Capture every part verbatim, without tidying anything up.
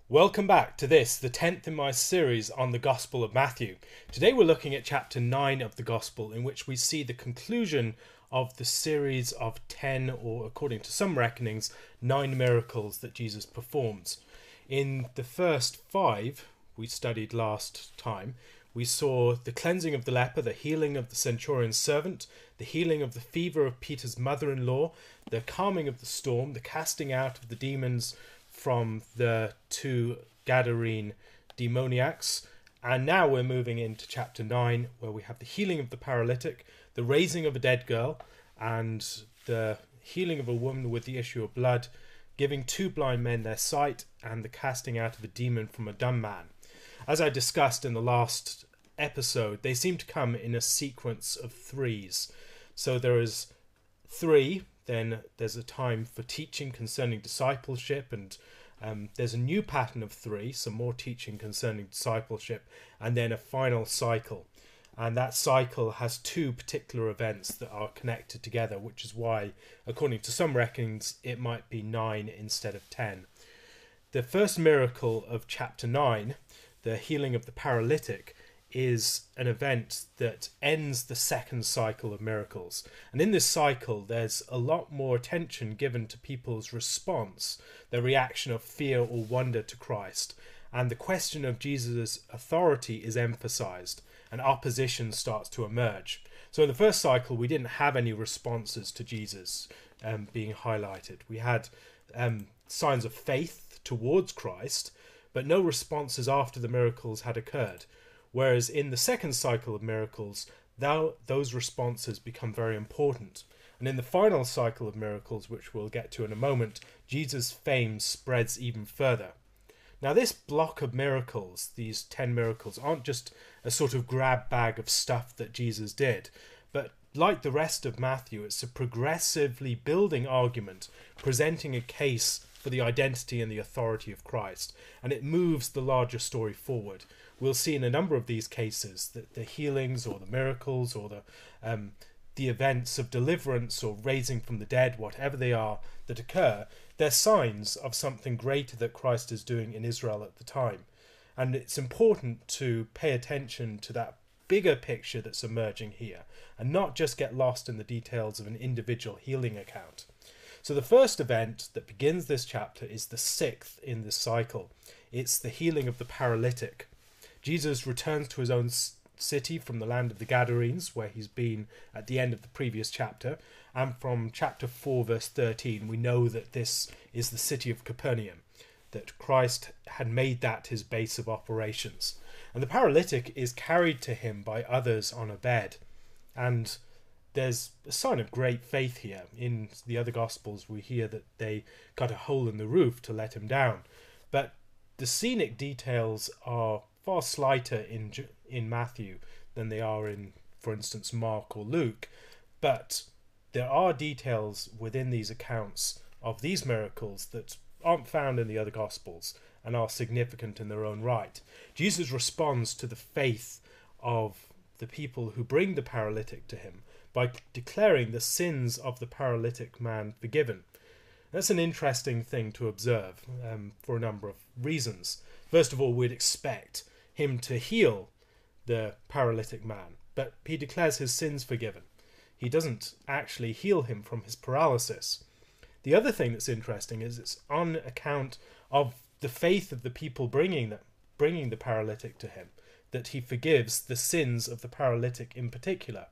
Welcome back to this, the tenth in my series on the Gospel of Matthew. Today we're looking at chapter nine of the Gospel, in which we see the conclusion of the series of ten, or according to some reckonings, nine miracles that Jesus performs. In the first five we studied last time, we saw the cleansing of the leper, the healing of the centurion's servant, the healing of the fever of Peter's mother-in-law, the calming of the storm, the casting out of the demons from the two Gadarene demoniacs. And now we're moving into chapter nine, where we have the healing of the paralytic, the raising of a dead girl, and the healing of a woman with the issue of blood, giving two blind men their sight, and the casting out of a demon from a dumb man. As I discussed in the last episode, they seem to come in a sequence of threes. So there is three, then there's a time for teaching concerning discipleship, and um, there's a new pattern of three, some more teaching concerning discipleship, and then a final cycle. And that cycle has two particular events that are connected together, which is why, according to some reckonings, it might be nine instead of ten. The first miracle of chapter nine, the healing of the paralytic, is an event that ends the second cycle of miracles. And in this cycle, there's a lot more attention given to people's response, their reaction of fear or wonder to Christ. And the question of Jesus' authority is emphasized, and opposition starts to emerge. So in the first cycle, we didn't have any responses to Jesus um, being highlighted. We had um, signs of faith towards Christ, but no responses after the miracles had occurred. Whereas in the second cycle of miracles, thou, those responses become very important. And in the final cycle of miracles, which we'll get to in a moment, Jesus' fame spreads even further. Now this block of miracles, these ten miracles, aren't just a sort of grab bag of stuff that Jesus did, but like the rest of Matthew, it's a progressively building argument, presenting a case for the identity and the authority of Christ, and it moves the larger story forward. We'll see in a number of these cases that the healings or the miracles or the um, the events of deliverance or raising from the dead, whatever they are that occur, they're signs of something greater that Christ is doing in Israel at the time. And it's important to pay attention to that bigger picture that's emerging here and not just get lost in the details of an individual healing account. So the first event that begins this chapter is the sixth in this cycle. It's the healing of the paralytic. Jesus returns to his own city from the land of the Gadarenes, where he's been at the end of the previous chapter. And from chapter four, verse thirteen, we know that this is the city of Capernaum, that Christ had made that his base of operations. And the paralytic is carried to him by others on a bed. And there's a sign of great faith here. In the other Gospels, we hear that they cut a hole in the roof to let him down. But the scenic details are far slighter in in Matthew than they are in, for instance, Mark or Luke. But there are details within these accounts of these miracles that aren't found in the other Gospels and are significant in their own right. Jesus responds to the faith of the people who bring the paralytic to him by declaring the sins of the paralytic man forgiven. That's an interesting thing to observe um, for a number of reasons. First of all, we'd expect him to heal the paralytic man, but he declares his sins forgiven. He doesn't actually heal him from his paralysis. The other thing that's interesting is it's on account of the faith of the people bringing the, bringing the paralytic to him that he forgives the sins of the paralytic in particular.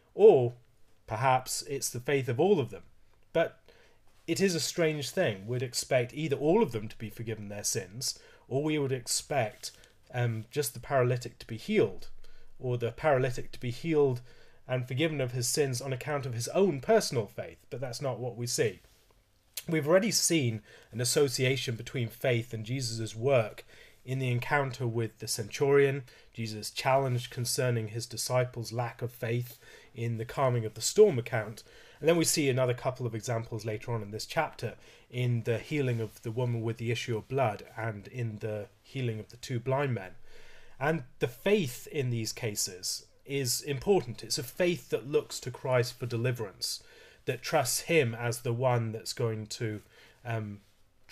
Or perhaps it's the faith of all of them. But it is a strange thing. We'd expect either all of them to be forgiven their sins, or we would expect um, just the paralytic to be healed, or the paralytic to be healed and forgiven of his sins on account of his own personal faith. But that's not what we see. We've already seen an association between faith and Jesus' work in the encounter with the centurion. Jesus challenged concerning his disciples' lack of faith in the calming of the storm account. And then we see another couple of examples later on in this chapter in the healing of the woman with the issue of blood and in the healing of the two blind men. And the faith in these cases is important. It's a faith that looks to Christ for deliverance, that trusts him as the one that's going to um,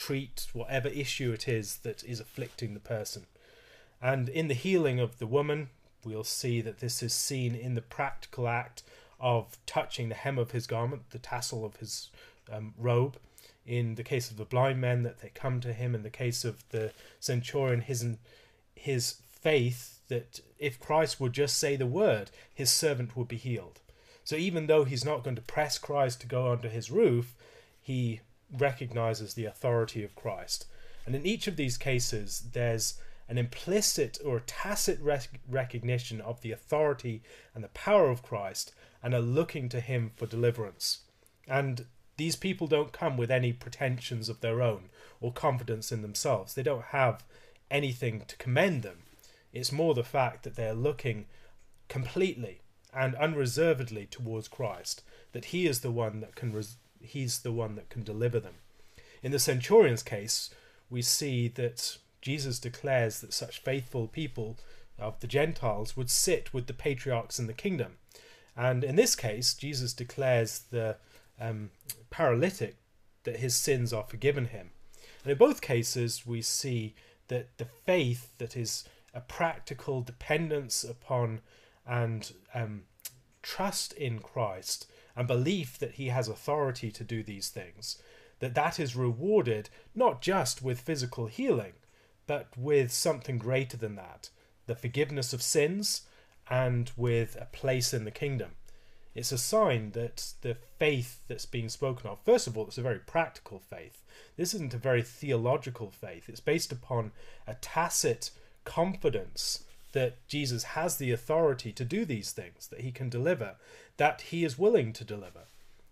treat whatever issue it is that is afflicting the person. And in the healing of the woman, we'll see that this is seen in the practical act of touching the hem of his garment, the tassel of his um, robe. In the case of the blind men, that they come to him. In the case of the centurion, his his faith that if Christ would just say the word, his servant would be healed. So even though he's not going to press Christ to go under his roof, he recognizes the authority of Christ. And in each of these cases, there's an implicit or tacit rec- recognition of the authority and the power of Christ, and are looking to him for deliverance. And these people don't come with any pretensions of their own or confidence in themselves. They don't have anything to commend them. It's more the fact that they're looking completely and unreservedly towards Christ, that he is the one that can res- he's the one that can deliver them. In the centurion's case, we see that Jesus declares that such faithful people of the Gentiles would sit with the patriarchs in the kingdom. And in this case, Jesus declares the um, paralytic that his sins are forgiven him. And in both cases, we see that the faith that is a practical dependence upon and um, trust in Christ and belief that he has authority to do these things, that that is rewarded not just with physical healing, but with something greater than that, the forgiveness of sins, and with a place in the kingdom. It's a sign that the faith that's being spoken of, first of all, it's a very practical faith. This isn't a very theological faith. It's based upon a tacit confidence that Jesus has the authority to do these things, that he can deliver, that he is willing to deliver.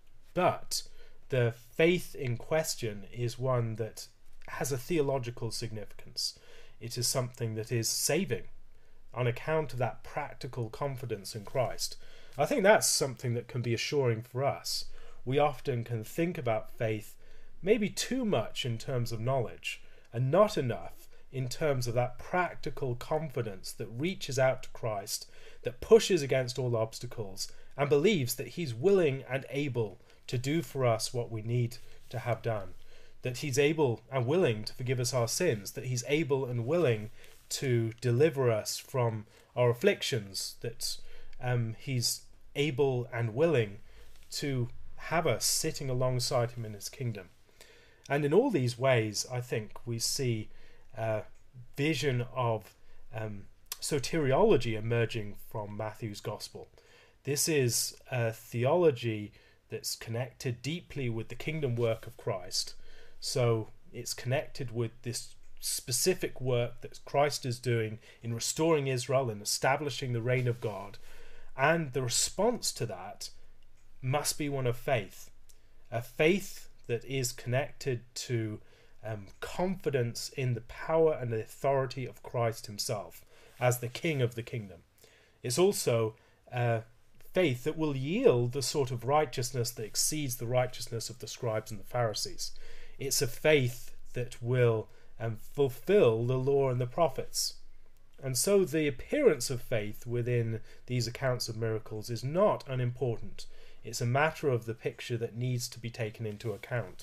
But the faith in question is one that has a theological significance. It is something that is saving on account of that practical confidence in Christ. I think that's something that can be assuring for us. We often can think about faith maybe too much in terms of knowledge, and not enough in terms of that practical confidence that reaches out to Christ, that pushes against all obstacles, and believes that he's willing and able to do for us what we need to have done, that he's able and willing to forgive us our sins, that he's able and willing to deliver us from our afflictions, that um, he's able and willing to have us sitting alongside him in his kingdom. And in all these ways, I think we see a vision of um, soteriology emerging from Matthew's gospel. This is a theology that's connected deeply with the kingdom work of Christ. So it's connected with this specific work that Christ is doing in restoring Israel and establishing the reign of God. And the response to that must be one of faith. A faith that is connected to um, confidence in the power and the authority of Christ himself as the King of the kingdom. It's also uh, faith that will yield the sort of righteousness that exceeds the righteousness of the scribes and the Pharisees. It's a faith that will um, fulfill the law and the prophets. And so the appearance of faith within these accounts of miracles is not unimportant. It's a matter of the picture that needs to be taken into account.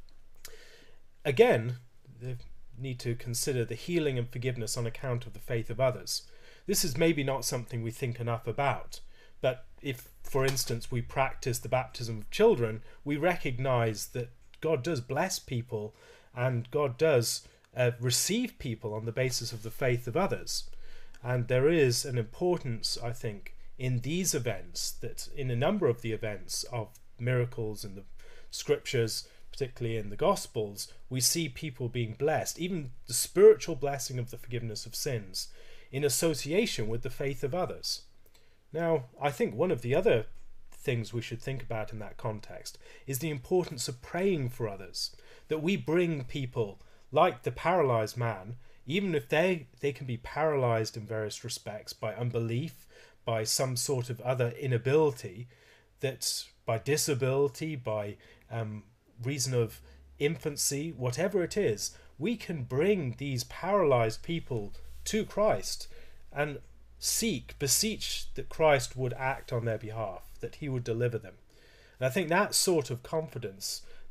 Again, they need to consider the healing and forgiveness on account of the faith of others. This is maybe not something we think enough about, but if, for instance, we practice the baptism of children, we recognize that God does bless people and God does uh, receive people on the basis of the faith of others. And there is an importance, I think, in these events, that in a number of the events of miracles in the scriptures, particularly in the Gospels, we see people being blessed, even the spiritual blessing of the forgiveness of sins, in association with the faith of others. Now, I think one of the other things we should think about in that context is the importance of praying for others, that we bring people like the paralyzed man, even if they, they can be paralyzed in various respects by unbelief, by some sort of other inability, that by disability, by um, reason of infancy, whatever it is, we can bring these paralyzed people to Christ and seek, beseech that Christ would act on their behalf, that he would deliver them. And I think that sort of confidence,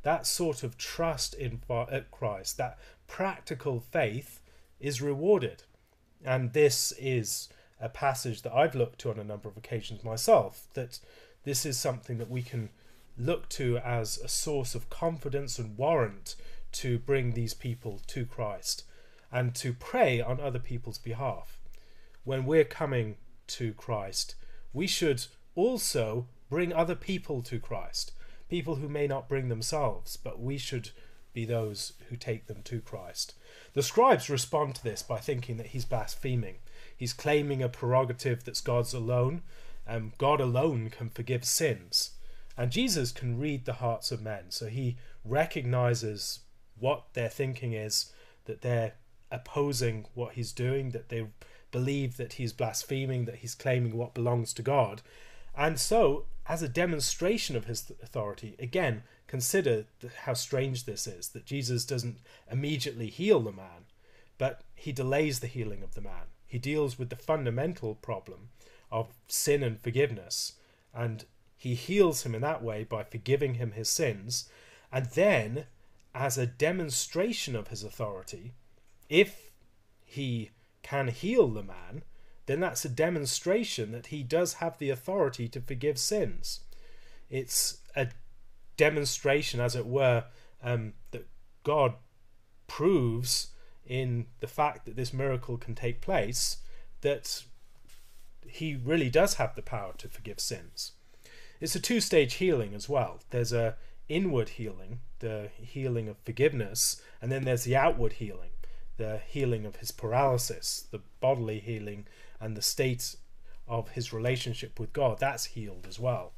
that sort of trust in Christ, that practical faith, is rewarded. And this is a passage that I've looked to on a number of occasions myself, that this is something that we can look to as a source of confidence and warrant to bring these people to Christ and to pray on other people's behalf. When we're coming to Christ, we should also bring other people to Christ, people who may not bring themselves, but we should be those who take them to Christ. The scribes respond to this by thinking that he's blaspheming. He's claiming a prerogative that's God's alone, and God alone can forgive sins. And Jesus can read the hearts of men, so he recognizes what their thinking is, that they're opposing what he's doing, that they believe that he's blaspheming, that he's claiming what belongs to God. And so, as a demonstration of his authority, again, consider how strange this is, that Jesus doesn't immediately heal the man, but he delays the healing of the man. He deals with the fundamental problem of sin and forgiveness, and he heals him in that way by forgiving him his sins. And then, as a demonstration of his authority, if he can heal the man, then that's a demonstration that he does have the authority to forgive sins. It's a demonstration, as it were, um, that God proves in the fact that this miracle can take place, that he really does have the power to forgive sins. It's a two-stage healing as well. There's a inward healing, the healing of forgiveness, and then there's the outward healing, the healing of his paralysis, the bodily healing, and the state of his relationship with God. That's healed as well.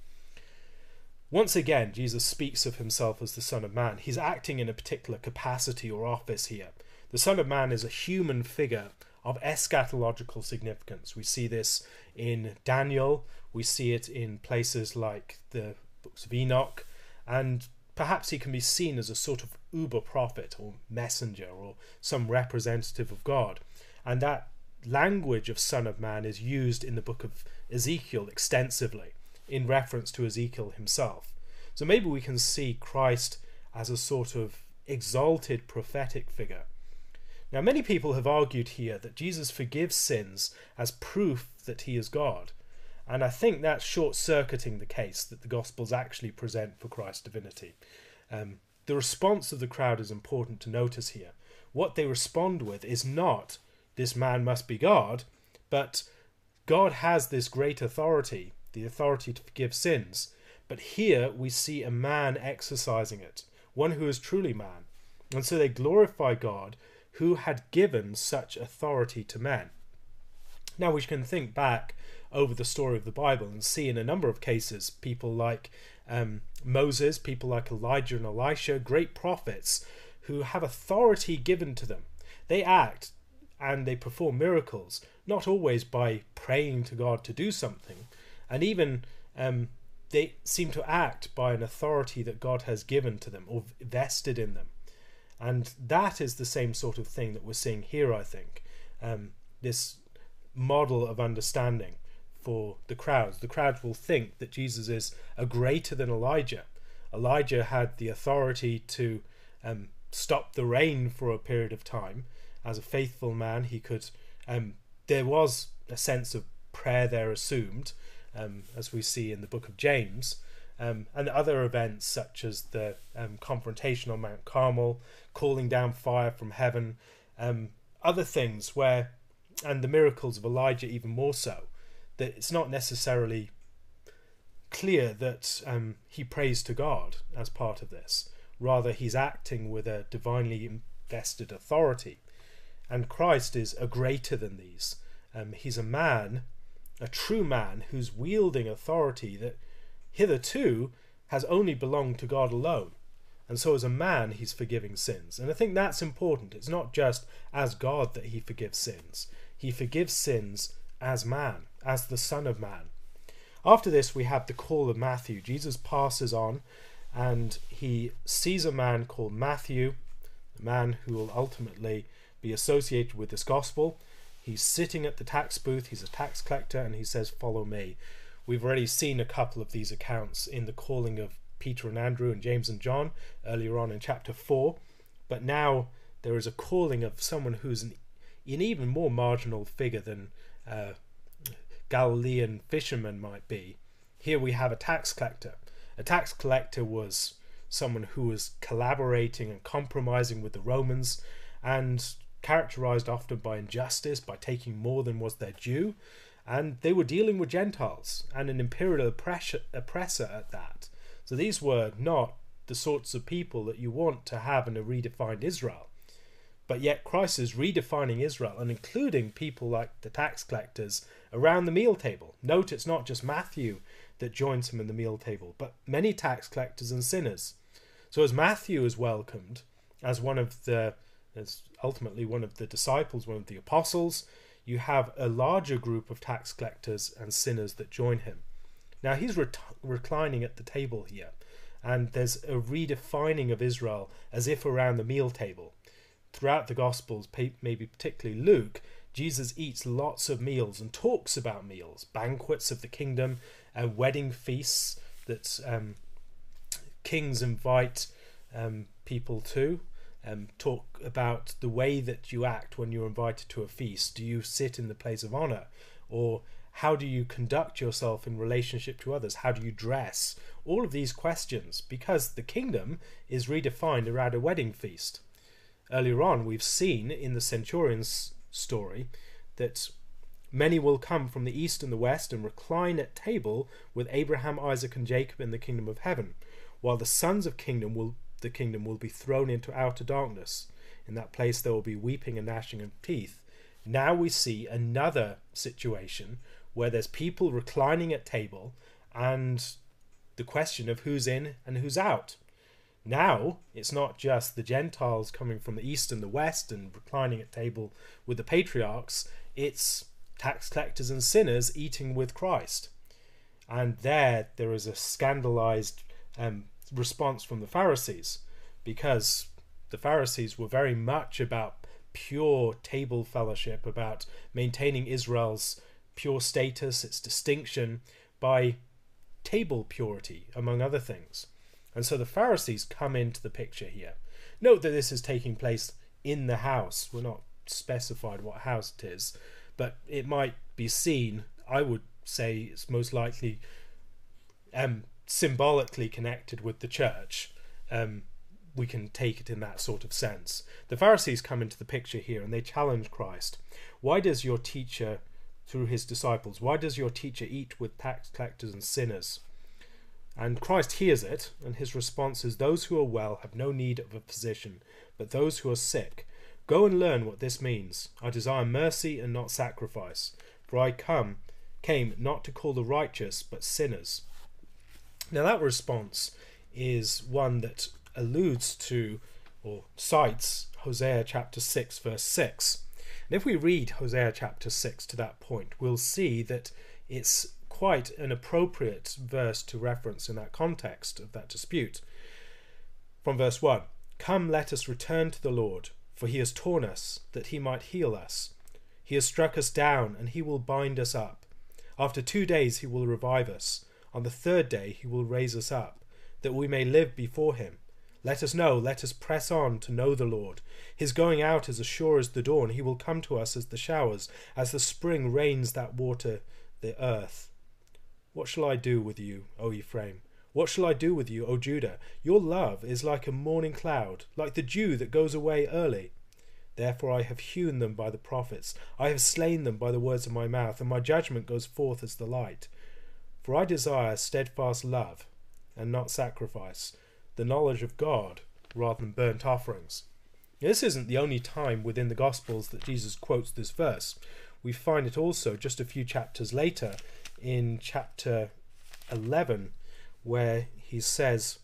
Once again, Jesus speaks of himself as the Son of Man. He's acting in a particular capacity or office here. The Son of Man is a human figure of eschatological significance. We see this in Daniel, we see it in places like the books of Enoch, and perhaps he can be seen as a sort of uber prophet or messenger or some representative of God. And that language of Son of Man is used in the book of Ezekiel extensively in reference to Ezekiel himself. So maybe we can see Christ as a sort of exalted prophetic figure. Now, many people have argued here that Jesus forgives sins as proof that he is God. And I think that's short-circuiting the case that the Gospels actually present for Christ's divinity. Um, the response of the crowd is important to notice here. What they respond with is not, this man must be God, but God has this great authority, the authority to forgive sins. But here we see a man exercising it, one who is truly man. And so they glorify God, who had given such authority to men. Now we can think back over the story of the Bible and see in a number of cases people like um, Moses, people like Elijah and Elisha, great prophets who have authority given to them. They act and they perform miracles, not always by praying to God to do something, and even um, they seem to act by an authority that God has given to them or vested in them. And that is the same sort of thing that we're seeing here, I think. Um, this model of understanding for the crowds. The crowds will think that Jesus is a greater than Elijah. Elijah had the authority to um, stop the rain for a period of time. As a faithful man, he could... Um, there was a sense of prayer there assumed, um, as we see in the book of James. Um, and other events such as the um, confrontation on Mount Carmel, calling down fire from heaven, um, other things where, and the miracles of Elijah even more so, that it's not necessarily clear that um, he prays to God as part of this. Rather, he's acting with a divinely invested authority. And Christ is a greater than these. Um, he's a man, a true man, who's wielding authority that hitherto has only belonged to God alone. And so as a man, he's forgiving sins. And I think that's important. It's not just as God that he forgives sins. He forgives sins as man, as the Son of Man. After this, we have the call of Matthew. Jesus passes on and he sees a man called Matthew, a man who will ultimately be associated with this gospel. He's sitting at the tax booth. He's a tax collector and he says, "Follow me." We've already seen a couple of these accounts in the calling of Peter and Andrew and James and John earlier on in chapter four. But now there is a calling of someone who's an, an even more marginal figure than uh, Galilean fishermen might be. Here we have a tax collector. A tax collector was someone who was collaborating and compromising with the Romans, and characterized often by injustice, by taking more than was their due. And they were dealing with Gentiles and an imperial oppressor, oppressor at that. So these were not the sorts of people that you want to have in a redefined Israel. But yet Christ is redefining Israel and including people like the tax collectors around the meal table. Note it's not just Matthew that joins him in the meal table, but many tax collectors and sinners. So as Matthew is welcomed as one of the, as ultimately one of the disciples, one of the apostles, you have a larger group of tax collectors and sinners that join him. Now he's re- reclining at the table here, and there's a redefining of Israel as if around the meal table. Throughout the Gospels, maybe particularly Luke, Jesus eats lots of meals and talks about meals, banquets of the kingdom, uh, wedding feasts that um, kings invite um, people to. Um, talk about the way that you act when you're invited to a feast. Do you sit in the place of honor? Or how do you conduct yourself in relationship to others? How do you dress? All of these questions, because the kingdom is redefined around a wedding feast. Earlier on, we've seen in the centurion's story that many will come from the east and the west and recline at table with Abraham, Isaac, and Jacob in the kingdom of heaven, while the sons of kingdom will the kingdom will be thrown into outer darkness. In that place there will be weeping and gnashing of teeth. Now we see another situation where there's people reclining at table and the question of who's in and who's out. Now it's not just the Gentiles coming from the east and the west and reclining at table with the patriarchs, it's tax collectors and sinners eating with Christ. And there there is a scandalized um, response from the Pharisees, because the Pharisees were very much about pure table fellowship, about maintaining Israel's pure status, its distinction by table purity, among other things. And so the Pharisees come into the picture here. Note that this is taking place in the house. We're not specified what house it is, but it might be seen, I would say it's most likely um, symbolically connected with the church. Um, we can take it in that sort of sense. The Pharisees come into the picture here and they challenge Christ. Why does your teacher, through his disciples, why does your teacher eat with tax collectors and sinners? And Christ hears it, and his response is, those who are well have no need of a physician, but those who are sick. Go and learn what this means. I desire mercy and not sacrifice, for I come came not to call the righteous, but sinners. Now that response is one that alludes to or cites Hosea chapter six verse six. And if we read Hosea chapter six to that point, we'll see that it's quite an appropriate verse to reference in that context of that dispute. From verse one, come, let us return to the Lord, for he has torn us, that he might heal us. He has struck us down, and he will bind us up. After two days he will revive us. On the third day he will raise us up, that we may live before him. Let us know, let us press on to know the Lord. His going out is as sure as the dawn. He will come to us as the showers, as the spring rains that water the earth. What shall I do with you, O Ephraim? What shall I do with you, O Judah? Your love is like a morning cloud, like the dew that goes away early. Therefore I have hewn them by the prophets. I have slain them by the words of my mouth, and my judgment goes forth as the light. For I desire steadfast love, and not sacrifice, the knowledge of God, rather than burnt offerings. This isn't the only time within the Gospels that Jesus quotes this verse. We find it also just a few chapters later, in chapter eleven, where he says,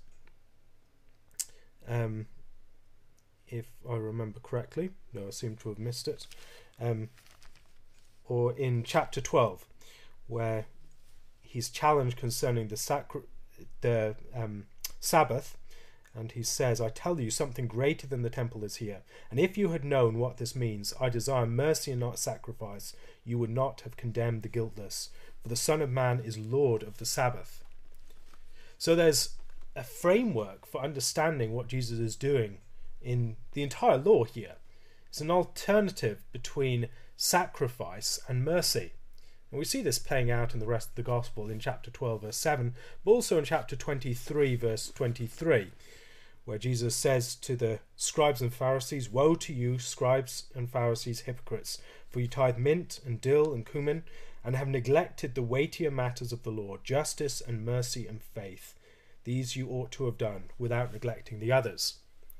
um, if I remember correctly, no, I seem to have missed it, um, or in chapter twelve, where he's challenged concerning the sacri- the um, Sabbath, and he says, I tell you, something greater than the temple is here. And if you had known what this means, I desire mercy and not sacrifice, you would not have condemned the guiltless. For the Son of Man is Lord of the Sabbath. So there's a framework for understanding what Jesus is doing in the entire law here. It's an alternative between sacrifice and mercy. And we see this playing out in the rest of the gospel in chapter twelve, verse seven, but also in chapter twenty-three, verse twenty-three, where Jesus says to the scribes and Pharisees, "Woe to you, scribes and Pharisees, hypocrites, for you tithe mint and dill and cumin, and have neglected the weightier matters of the law, justice and mercy and faith. These you ought to have done, without neglecting the others."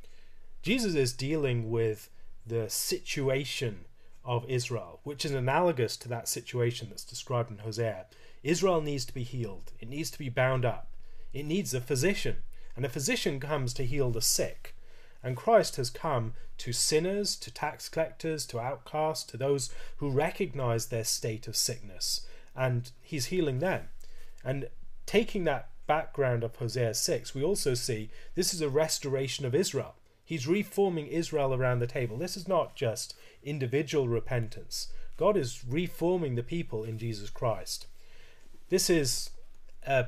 Jesus is dealing with the situation of Israel, which is analogous to that situation that's described in Hosea. Israel needs to be healed. It needs to be bound up. It needs a physician. And a physician comes to heal the sick. And Christ has come to sinners, to tax collectors, to outcasts, to those who recognize their state of sickness. And he's healing them. And taking that background of Hosea six, we also see this is a restoration of Israel. He's reforming Israel around the table. This is not just individual repentance. God is reforming the people in Jesus Christ. This is a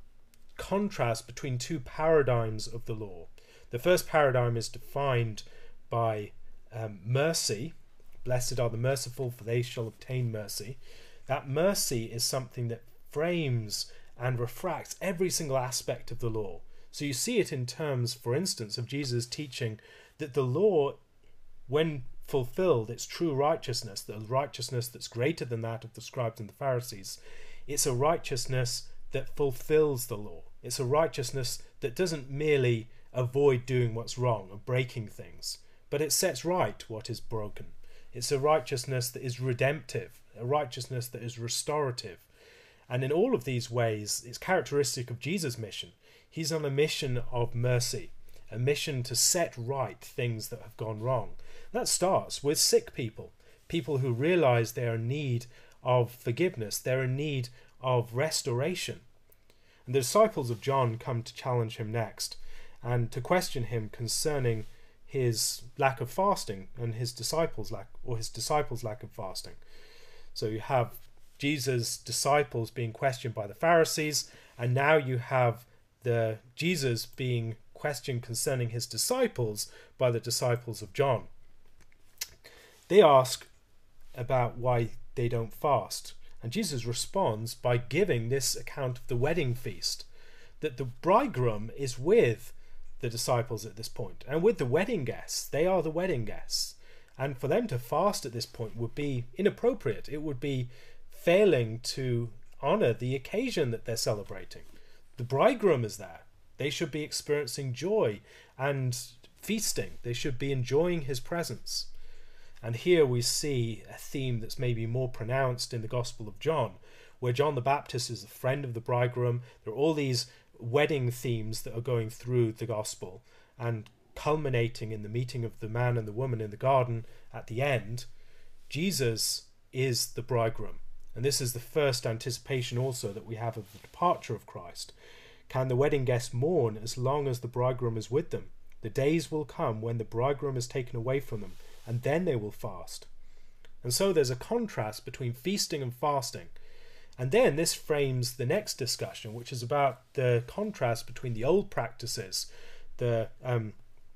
contrast between two paradigms of the law. The first paradigm is defined by um, mercy. Blessed are the merciful, for they shall obtain mercy. That mercy is something that frames and refracts every single aspect of the law. So you see it in terms, for instance, of Jesus teaching that the law, when fulfilled, its true righteousness, the righteousness that's greater than that of the scribes and the Pharisees, it's a righteousness that fulfills the law. It's a righteousness that doesn't merely avoid doing what's wrong or breaking things, but it sets right what is broken. It's a righteousness that is redemptive, a righteousness that is restorative. And in all of these ways, it's characteristic of Jesus' mission. He's on a mission of mercy, a mission to set right things that have gone wrong. That starts with sick people, people who realize they are in need of forgiveness, they're in need of restoration. And the disciples of John come to challenge him next and to question him concerning his lack of fasting and his disciples' lack, or his disciples' lack of fasting. So you have Jesus' disciples being questioned by the Pharisees, and now you have the Jesus being questioned concerning his disciples by the disciples of John. They ask about why they don't fast, and Jesus responds by giving this account of the wedding feast, that the bridegroom is with the disciples at this point, and with the wedding guests. They are the wedding guests, and for them to fast at this point would be inappropriate. It would be failing to honor the occasion that they're celebrating. The bridegroom is there. They should be experiencing joy and feasting. They should be enjoying his presence. And here we see a theme that's maybe more pronounced in the Gospel of John, where John the Baptist is the friend of the bridegroom. There are all these wedding themes that are going through the Gospel, and culminating in the meeting of the man and the woman in the garden at the end. Jesus is the bridegroom. And this is the first anticipation also that we have of the departure of Christ. Can the wedding guests mourn as long as the bridegroom is with them? The days will come when the bridegroom is taken away from them, and then they will fast. And so there's a contrast between feasting and fasting. And then this frames the next discussion, which is about the contrast between the old practices, the um,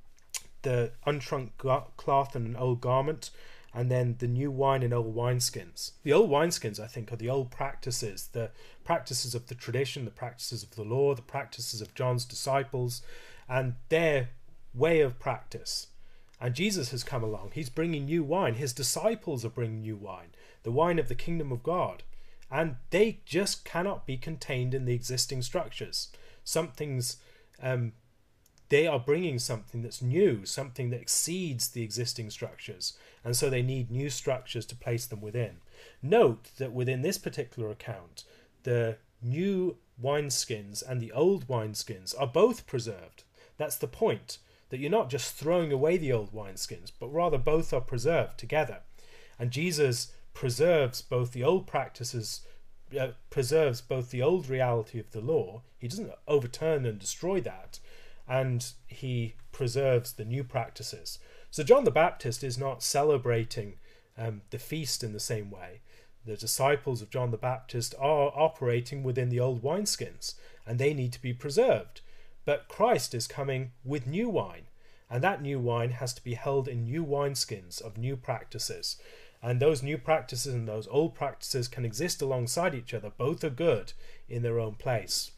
the unshrunk cloth and an old garment, and then the new wine in old wineskins. The old wineskins, I think, are the old practices, the practices of the tradition, the practices of the law, the practices of John's disciples, and their way of practice. And Jesus has come along. He's bringing new wine. His disciples are bringing new wine, the wine of the kingdom of God. And they just cannot be contained in the existing structures. Something's, um, they are bringing something that's new, something that exceeds the existing structures. And so they need new structures to place them within. Note that within this particular account, the new wineskins and the old wineskins are both preserved. That's the point, that you're not just throwing away the old wineskins, but rather both are preserved together. And Jesus preserves both the old practices, uh, preserves both the old reality of the law. He doesn't overturn and destroy that, and he preserves the new practices. So John the Baptist is not celebrating um, the feast in the same way. The disciples of John the Baptist are operating within the old wineskins, and they need to be preserved. But Christ is coming with new wine, and that new wine has to be held in new wineskins of new practices. And those new practices and those old practices can exist alongside each other. Both are good in their own place.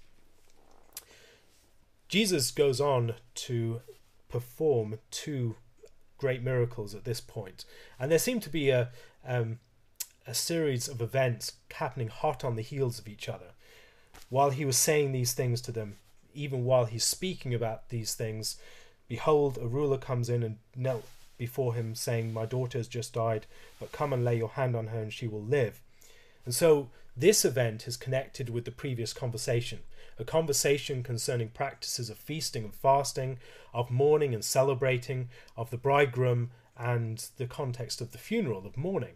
Jesus goes on to perform two great miracles at this point, and there seem to be a um, a series of events happening hot on the heels of each other. While he was saying these things to them, even while he's speaking about these things, behold, a ruler comes in and knelt before him, saying, "My daughter has just died, but come and lay your hand on her and she will live." And so this event is connected with the previous conversation, a conversation concerning practices of feasting and fasting, of mourning and celebrating, of the bridegroom, and the context of the funeral, of mourning.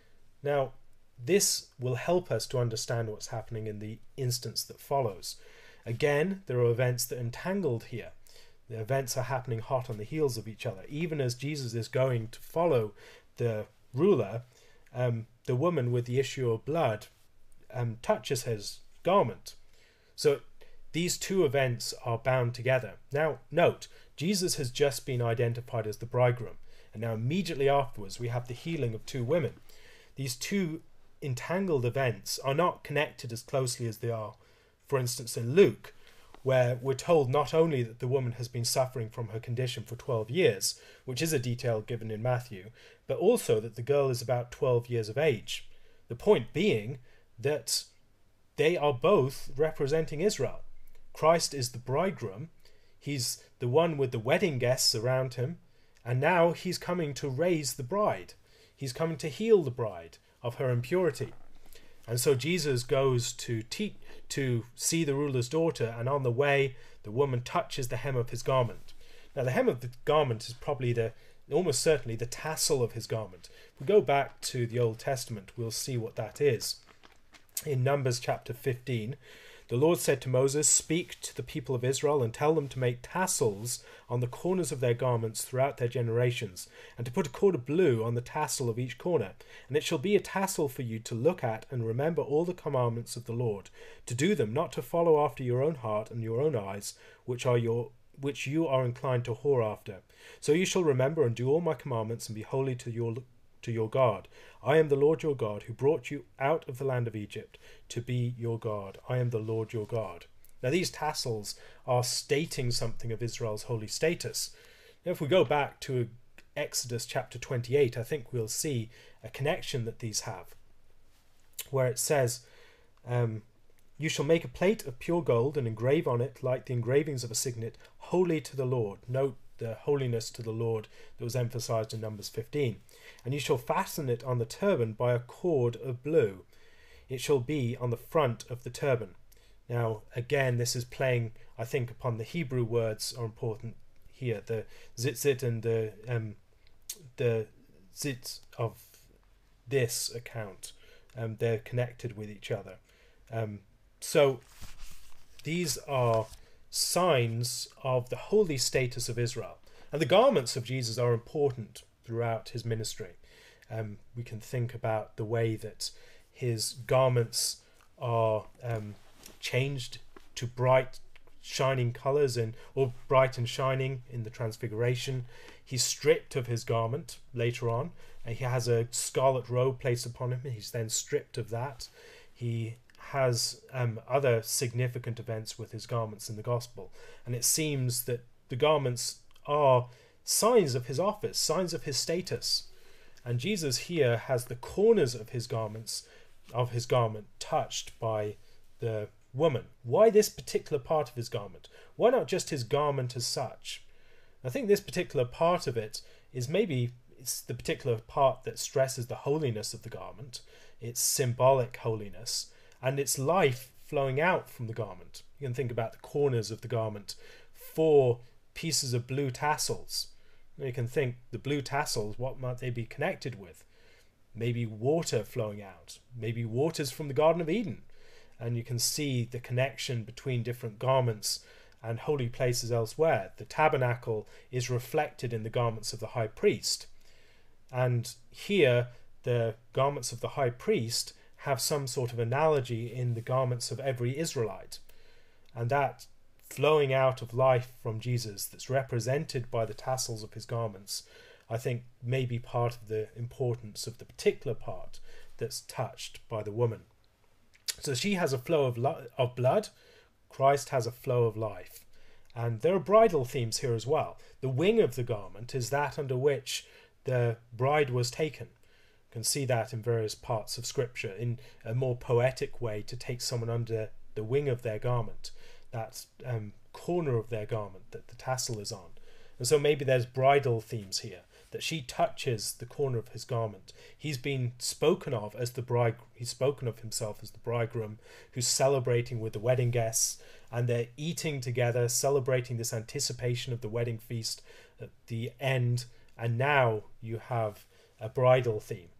Now, this will help us to understand what's happening in the instance that follows. Again, there are events that are entangled here. The events are happening hot on the heels of each other. Even as Jesus is going to follow the ruler, um, the woman with the issue of blood um, touches his garment. So these two events are bound together. Now, note, Jesus has just been identified as the bridegroom, and now immediately afterwards we have the healing of two women. These two entangled events are not connected as closely as they are, for instance, in Luke, where we're told not only that the woman has been suffering from her condition for twelve years, which is a detail given in Matthew, but also that the girl is about twelve years of age. The point being that they are both representing Israel. Christ is the bridegroom, he's the one with the wedding guests around him, and now he's coming to raise the bride. He's coming to heal the bride of her impurity. And so Jesus goes to teach, to see the ruler's daughter, and on the way the woman touches the hem of his garment. Now the hem of the garment is probably the almost certainly the tassel of his garment. If we go back to the Old Testament, we'll see what that is. In Numbers chapter fifteen, the Lord said to Moses, "Speak to the people of Israel and tell them to make tassels on the corners of their garments throughout their generations, and to put a cord of blue on the tassel of each corner. And it shall be a tassel for you to look at and remember all the commandments of the Lord, to do them, not to follow after your own heart and your own eyes, which are your which you are inclined to whore after. So you shall remember and do all my commandments and be holy to your to your God. I am the Lord your God, who brought you out of the land of Egypt to be your God. I am the Lord your God." Now these tassels are stating something of Israel's holy status. Now, if we go back to Exodus chapter twenty-eight, I think we'll see a connection that these have, where it says, um, "You shall make a plate of pure gold and engrave on it, like the engravings of a signet, holy to the Lord." Note the holiness to the Lord that was emphasized in Numbers fifteen. "And you shall fasten it on the turban by a cord of blue. It shall be on the front of the turban." Now, again, this is playing, I think, upon the Hebrew words are important here. The zitzit and the um, the zit of this account, um, they're connected with each other. Um, so these are signs of the holy status of Israel. And the garments of Jesus are important throughout his ministry. Um, we can think about the way that his garments are um, changed to bright, shining colours, and or bright and shining in the Transfiguration. He's stripped of his garment later on, and he has a scarlet robe placed upon him. He's then stripped of that. He has um, other significant events with his garments in the gospel, and it seems that the garments are signs of his office, signs of his status. And Jesus here has the corners of his garments, of his garment, touched by the woman. Why this particular part of his garment? Why not just his garment as such? I think this particular part of it is maybe it's the particular part that stresses the holiness of the garment, its symbolic holiness, and its life flowing out from the garment. You can think about the corners of the garment, four pieces of blue tassels. You can think the blue tassels, what might they be connected with? Maybe water flowing out, maybe waters from the Garden of Eden. And you can see the connection between different garments and holy places elsewhere. The tabernacle is reflected in the garments of the high priest. And here, the garments of the high priest have some sort of analogy in the garments of every Israelite. And that flowing out of life from Jesus that's represented by the tassels of his garments, I think may be part of the importance of the particular part that's touched by the woman. So she has a flow of, lo- of blood, Christ has a flow of life. And there are bridal themes here as well. The wing of the garment is that under which the bride was taken. You can see that in various parts of Scripture, in a more poetic way, to take someone under the wing of their garment, that um, corner of their garment that the tassel is on. And so maybe there's bridal themes here, that she touches the corner of his garment. He's been spoken of as the bride. He's spoken of himself as the bridegroom who's celebrating with the wedding guests, and they're eating together, celebrating this anticipation of the wedding feast at the end. And now you have a bridal theme.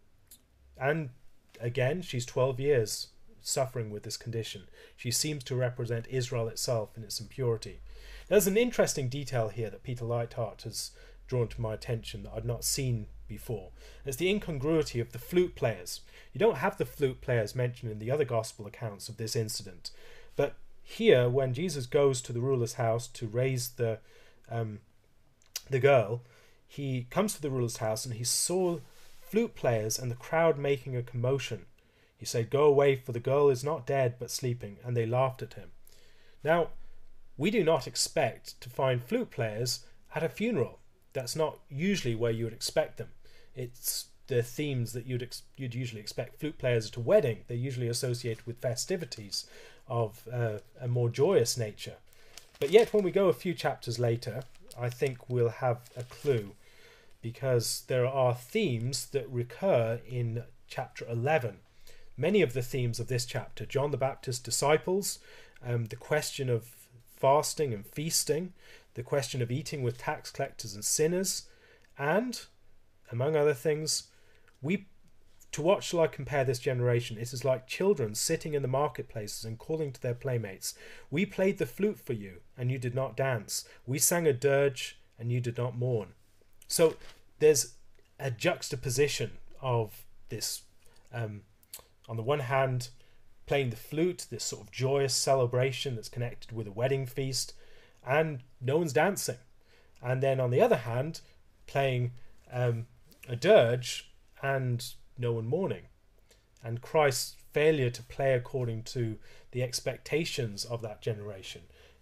And again, she's twelve years suffering with this condition. She seems to represent Israel itself in its impurity. There's an interesting detail here that Peter Leithart has drawn to my attention that I'd not seen before. It's the incongruity of the flute players. You don't have the flute players mentioned in the other gospel accounts of this incident, but here, when Jesus goes to the ruler's house to raise the um, the girl, he comes to the ruler's house and he saw flute players and the crowd making a commotion. He said, "Go away, for the girl is not dead but sleeping," and they laughed at him. Now, we do not expect to find flute players at a funeral. That's not usually where you would expect them. It's the themes that you'd ex- you'd usually expect flute players at a wedding. They're usually associated with festivities of uh, a more joyous nature. But yet, when we go a few chapters later, I think we'll have a clue, because there are themes that recur in chapter eleven. Many of the themes of this chapter: John the Baptist's disciples, um, the question of fasting and feasting, the question of eating with tax collectors and sinners, and, among other things, we to what shall I compare this generation? It is like children sitting in the marketplaces and calling to their playmates. We played the flute for you, and you did not dance. We sang a dirge, and you did not mourn. So there's a juxtaposition of this, um, on the one hand, playing the flute, this sort of joyous celebration that's connected with a wedding feast, and no one's dancing. And then on the other hand, playing um, a dirge and no one mourning. And Christ's failure to play according to the expectations of that generation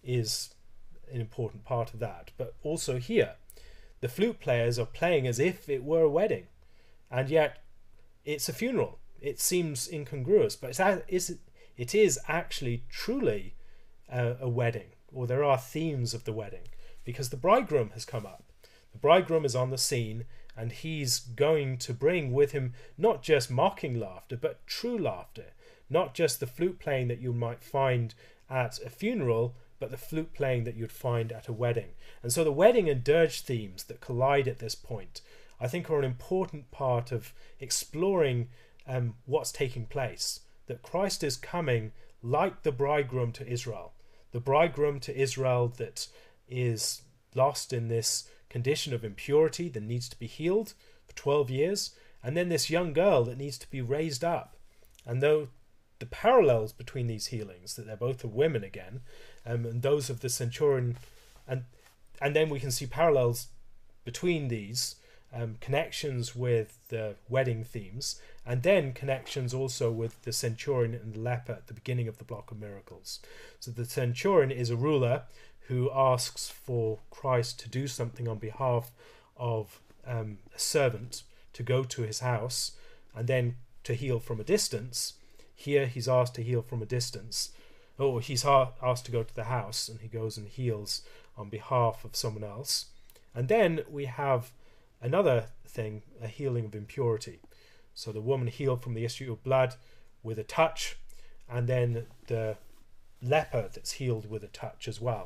is an important part of that. But also here, the flute players are playing as if it were a wedding, and yet it's a funeral. It seems incongruous, but it's, it is actually truly a, a wedding, or there are themes of the wedding, because the bridegroom has come up. The bridegroom is on the scene, and he's going to bring with him not just mocking laughter, but true laughter. Not just the flute playing that you might find at a funeral, but the flute playing that you'd find at a wedding. And so the wedding and dirge themes that collide at this point, I think, are an important part of exploring um, what's taking place. That Christ is coming like the bridegroom to Israel. The bridegroom to Israel that is lost in this condition of impurity that needs to be healed for twelve years, and then this young girl that needs to be raised up. And though the parallels between these healings, that they're both of women again, um, and those of the centurion, and and then we can see parallels between these, um, connections with the wedding themes, and then connections also with the centurion and the leper at the beginning of the block of miracles. So the centurion is a ruler who asks for Christ to do something on behalf of um, a servant, to go to his house and then to heal from a distance. Here he's asked to heal from a distance. Or he's asked to go to the house, and he goes and heals on behalf of someone else. And then we have another thing, a healing of impurity. So the woman healed from the issue of blood with a touch, and then the leper that's healed with a touch as well.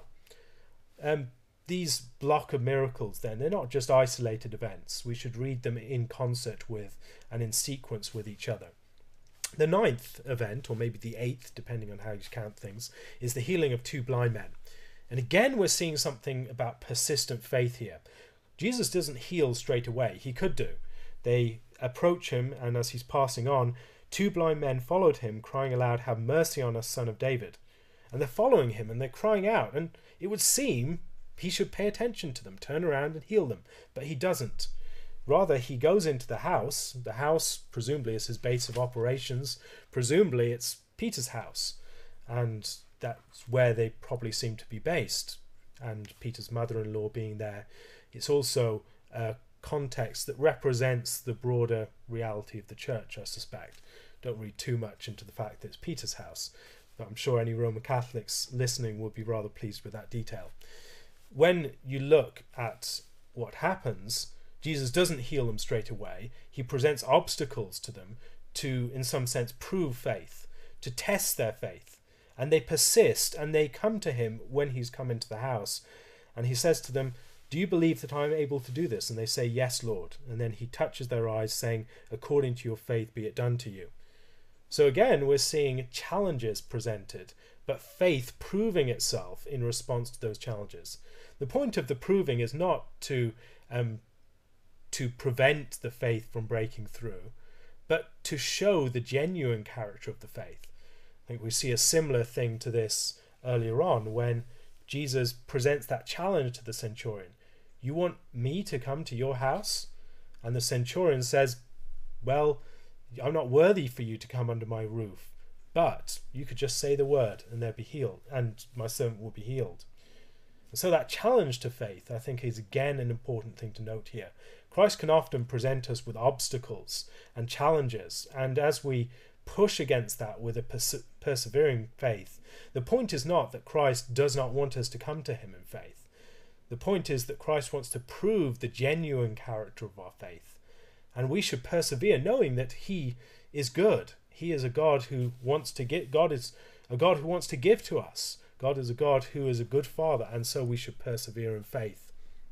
Um, these block of miracles, then, they're not just isolated events. We should read them in concert with and in sequence with each other. The ninth event, or maybe the eighth, depending on how you count things, is the healing of two blind men. And again, we're seeing something about persistent faith here. Jesus doesn't heal straight away. He could do. They approach him, and as he's passing on, two blind men followed him, crying aloud, "Have mercy on us, Son of David." and they're following him and they're crying out, and it would seem he should pay attention to them, turn around and heal them, but he doesn't. Rather, he goes into the house. The house presumably is his base of operations. Presumably it's Peter's house, and that's where they probably seem to be based, and Peter's mother-in-law being there. It's also a context that represents the broader reality of the church, I suspect. Don't read too much into the fact that it's Peter's house, but I'm sure any Roman Catholics listening would be rather pleased with that detail. When you look at what happens, Jesus doesn't heal them straight away. He presents obstacles to them to, in some sense, prove faith, to test their faith. And they persist, and they come to him when he's come into the house. And he says to them, "Do you believe that I am able to do this?" And they say, "Yes, Lord." And then he touches their eyes, saying, "According to your faith be it done to you." So again, we're seeing challenges presented, but faith proving itself in response to those challenges. The point of the proving is not to um, to prevent the faith from breaking through, but to show the genuine character of the faith. I think we see a similar thing to this earlier on when Jesus presents that challenge to the centurion. "You want me to come to your house?" And the centurion says, "Well, I'm not worthy for you to come under my roof, but you could just say the word and they'll be healed, and my servant will be healed." And so that challenge to faith, I think, is again an important thing to note here. Christ can often present us with obstacles and challenges, and as we push against that with a perse- persevering faith, the point is not that Christ does not want us to come to him in faith. The point is that Christ wants to prove the genuine character of our faith, and we should persevere knowing that he is good. He is a God who wants to give. God is a God who wants to give to us. God is a God who is a good father, and so we should persevere in faith.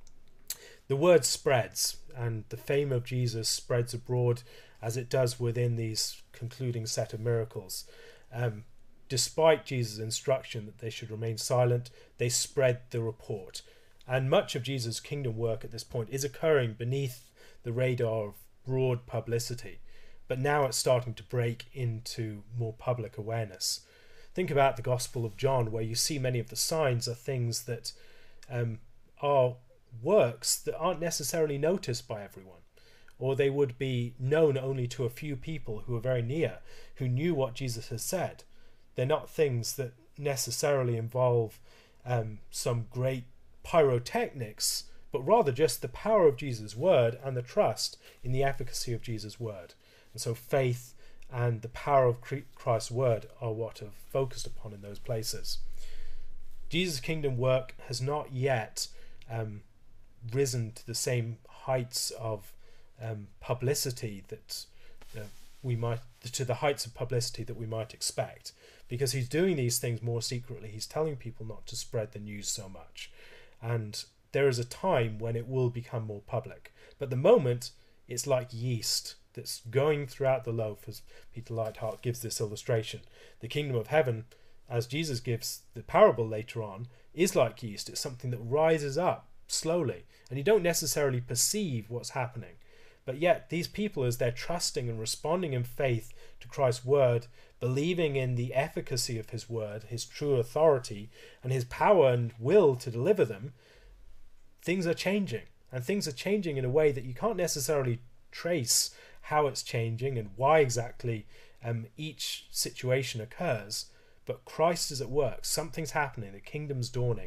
The word spreads, and the fame of Jesus spreads abroad as it does within these concluding set of miracles. Um, despite Jesus' instruction that they should remain silent, they spread the report. And much of Jesus' kingdom work at this point is occurring beneath the radar of broad publicity, but now it's starting to break into more public awareness. Think about the Gospel of John, where you see many of the signs are things that um, are works that aren't necessarily noticed by everyone, or they would be known only to a few people who are very near, who knew what Jesus has said. They're not things that necessarily involve um, some great pyrotechnics, but rather just the power of Jesus' word and the trust in the efficacy of Jesus' word. And so faith and the power of Christ's word are what are focused upon in those places. Jesus' kingdom work has not yet um, risen to the same heights of um, publicity that uh, we might, to the heights of publicity that we might expect, because he's doing these things more secretly. He's telling people not to spread the news so much, and there is a time when it will become more public. But at the moment, it's like yeast that's going throughout the loaf, as Peter Leithart gives this illustration. The kingdom of heaven, as Jesus gives the parable later on, is like yeast. It's something that rises up slowly, and you don't necessarily perceive what's happening. But yet these people, as they're trusting and responding in faith to Christ's word, believing in the efficacy of his word, his true authority, and his power and will to deliver them, things are changing. And things are changing in a way that you can't necessarily trace how it's changing and why exactly um, each situation occurs. But Christ is at work. Something's happening. The kingdom's dawning.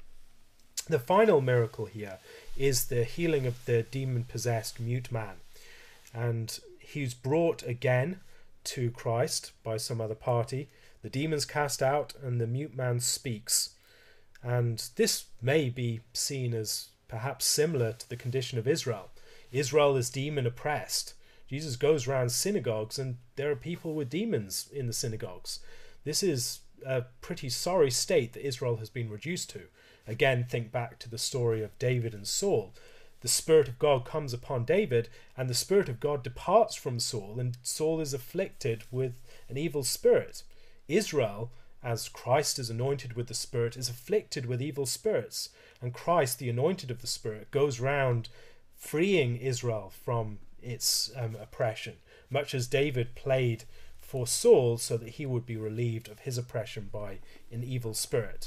The final miracle here is the healing of the demon-possessed mute man. And he's brought again to Christ by some other party. The demon's cast out and the mute man speaks. And this may be seen as perhaps similar to the condition of Israel. Israel is demon oppressed. Jesus goes around synagogues and there are people with demons in the synagogues. This is a pretty sorry state that Israel has been reduced to. Again, think back to the story of David and Saul. The Spirit of God comes upon David, and the Spirit of God departs from Saul, and Saul is afflicted with an evil spirit. Israel, as Christ is anointed with the Spirit, is afflicted with evil spirits. And Christ, the anointed of the Spirit, goes round freeing Israel from its um, oppression, much as David played for Saul so that he would be relieved of his oppression by an evil spirit.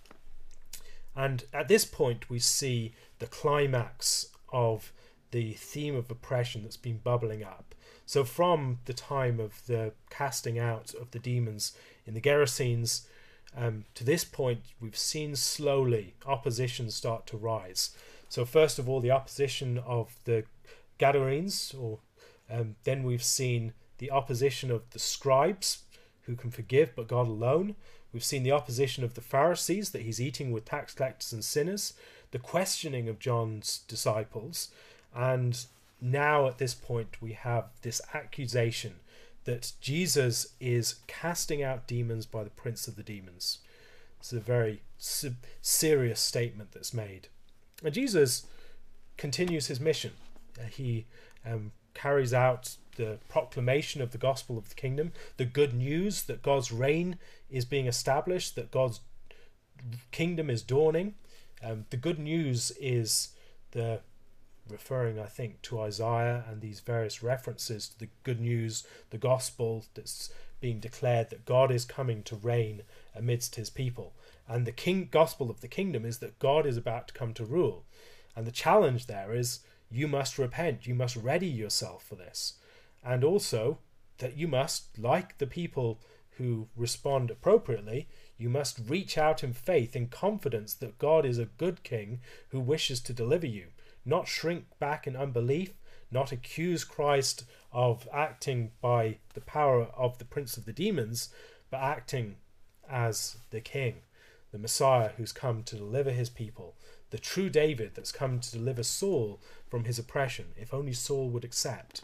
And at this point we see the climax of the theme of oppression that's been bubbling up. So from the time of the casting out of the demons in the Gerasenes, um, to this point we've seen slowly opposition start to rise. So first of all, the opposition of the Gadarenes, or um, then we've seen the opposition of the scribes, who can forgive but God alone. We've seen the opposition of the Pharisees, that he's eating with tax collectors and sinners, the questioning of John's disciples, and now at this point we have this accusation that Jesus is casting out demons by the prince of the demons. It's a very serious statement that's made. And Jesus continues his mission. He um, carries out the proclamation of the gospel of the kingdom, the good news that God's reign is being established, that God's kingdom is dawning. Um, the good news is the referring, I think, to Isaiah and these various references to the good news, the gospel that's being declared that God is coming to reign amidst his people. And the king gospel of the kingdom is that God is about to come to rule. And the challenge there is you must repent, you must ready yourself for this. And also that you must, like the people who respond appropriately, you must reach out in faith, in confidence that God is a good king who wishes to deliver you. Not shrink back in unbelief, not accuse Christ of acting by the power of the prince of the demons, but acting as the king, the Messiah who's come to deliver his people, the true David that's come to deliver Saul from his oppression, if only Saul would accept.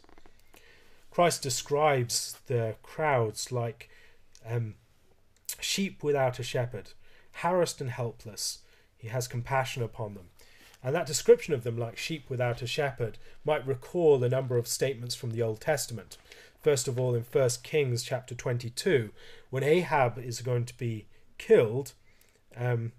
Christ describes the crowds like um, sheep without a shepherd, harassed and helpless. He has compassion upon them. And that description of them like sheep without a shepherd might recall a number of statements from the Old Testament. First of all, in First Kings chapter twenty-two, when Ahab is going to be killed, um,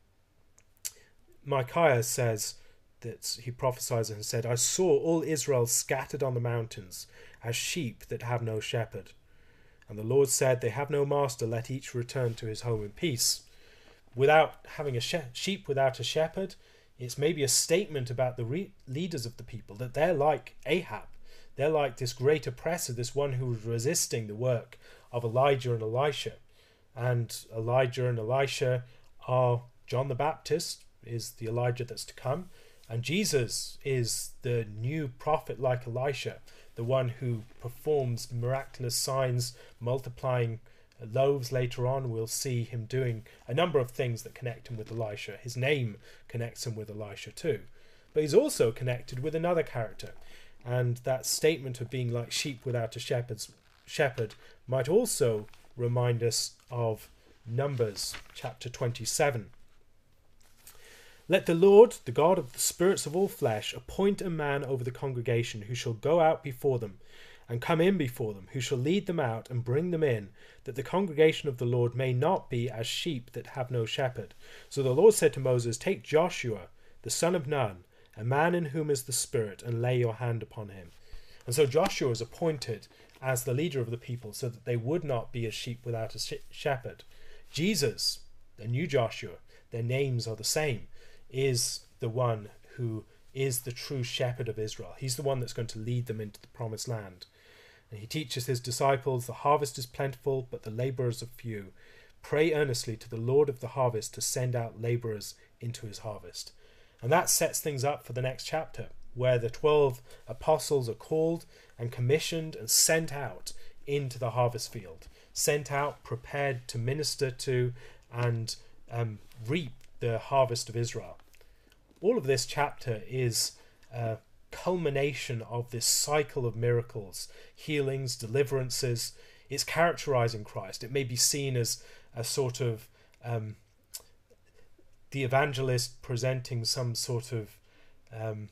Micaiah says that he prophesies and said, I saw all Israel scattered on the mountains as sheep that have no shepherd. And the Lord said, they have no master, let each return to his home in peace. Without having a she- sheep without a shepherd, it's maybe a statement about the re- leaders of the people, that they're like Ahab. They're like this great oppressor, this one who was resisting the work of Elijah and Elisha. And Elijah and Elisha are John the Baptist, is the Elijah that's to come. And Jesus is the new prophet like Elisha, the one who performs miraculous signs, multiplying loaves later on. We'll see him doing a number of things that connect him with Elisha. His name connects him with Elisha too. But he's also connected with another character. And that statement of being like sheep without a shepherd's shepherd might also remind us of Numbers chapter twenty-seven. Let the Lord, the God of the spirits of all flesh, appoint a man over the congregation who shall go out before them and come in before them, who shall lead them out and bring them in, that the congregation of the Lord may not be as sheep that have no shepherd. So the Lord said to Moses, take Joshua, the son of Nun, a man in whom is the Spirit, and lay your hand upon him. And so Joshua was appointed as the leader of the people so that they would not be as sheep without a shepherd. Jesus, the new Joshua, their names are the same, is the one who is the true shepherd of Israel. He's the one that's going to lead them into the promised land. And he teaches his disciples, the harvest is plentiful, but the labourers are few. Pray earnestly to the Lord of the harvest to send out labourers into his harvest. And that sets things up for the next chapter, where the twelve apostles are called and commissioned and sent out into the harvest field, sent out, prepared to minister to and um, reap the harvest of Israel. All of this chapter is a culmination of this cycle of miracles, healings, deliverances. It's characterizing Christ. It may be seen as a sort of um, the evangelist presenting some sort of um,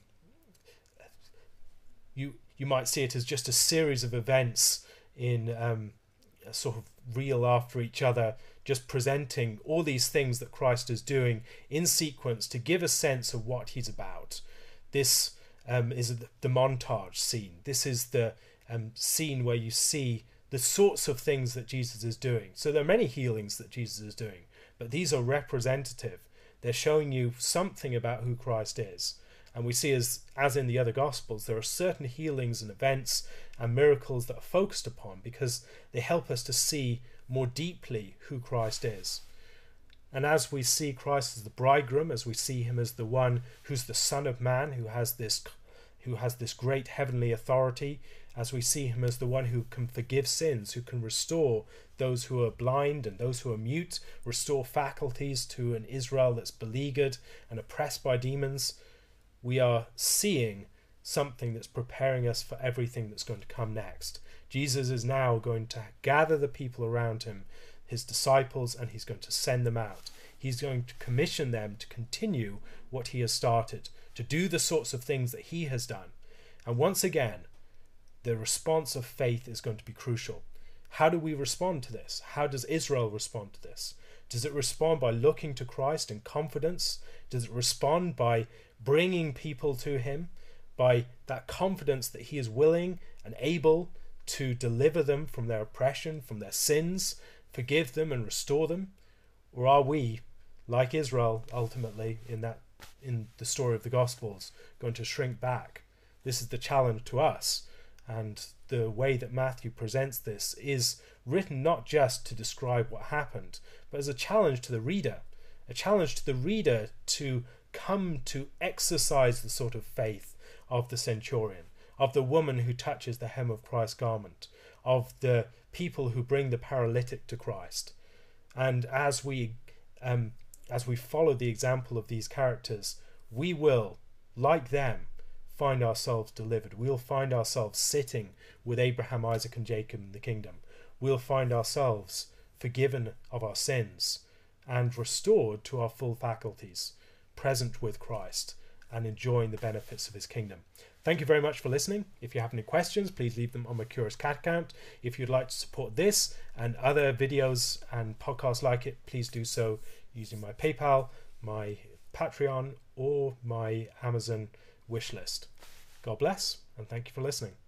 you you might see it as just a series of events in um, a sort of reel after each other, just presenting all these things that Christ is doing in sequence to give a sense of what he's about. This um, is the montage scene. This is the um, scene where you see the sorts of things that Jesus is doing. So there are many healings that Jesus is doing, but these are representative. They're showing you something about who Christ is. And we see, as as in the other Gospels, there are certain healings and events and miracles that are focused upon because they help us to see more deeply who Christ is. And as we see Christ as the bridegroom, as we see him as the one who's the Son of Man, who has this who has this great heavenly authority, as we see him as the one who can forgive sins, who can restore those who are blind and those who are mute, restore faculties to an Israel that's beleaguered and oppressed by demons, we are seeing something that's preparing us for everything that's going to come next. Jesus is now going to gather the people around him, his disciples, and he's going to send them out. He's going to commission them to continue what he has started, to do the sorts of things that he has done. And once again, the response of faith is going to be crucial. How do we respond to this? How does Israel respond to this? Does it respond by looking to Christ in confidence? Does it respond by bringing people to him, by that confidence that he is willing and able to deliver them from their oppression, from their sins, forgive them and restore them? Or are we, like Israel ultimately in that in the story of the Gospels, going to shrink back? This is the challenge to us, and the way that Matthew presents this is written not just to describe what happened, but as a challenge to the reader, a challenge to the reader to come to exercise the sort of faith of the centurion, of the woman who touches the hem of Christ's garment, of the people who bring the paralytic to Christ. And as we um, as we follow the example of these characters, we will, like them, find ourselves delivered. We'll find ourselves sitting with Abraham, Isaac, and Jacob in the kingdom. We'll find ourselves forgiven of our sins and restored to our full faculties, present with Christ and enjoying the benefits of his kingdom. Thank you very much for listening. If you have any questions, please leave them on my Curious Cat account. If you'd like to support this and other videos and podcasts like it, please do so using my PayPal, my Patreon, or my Amazon wish list. God bless, and thank you for listening.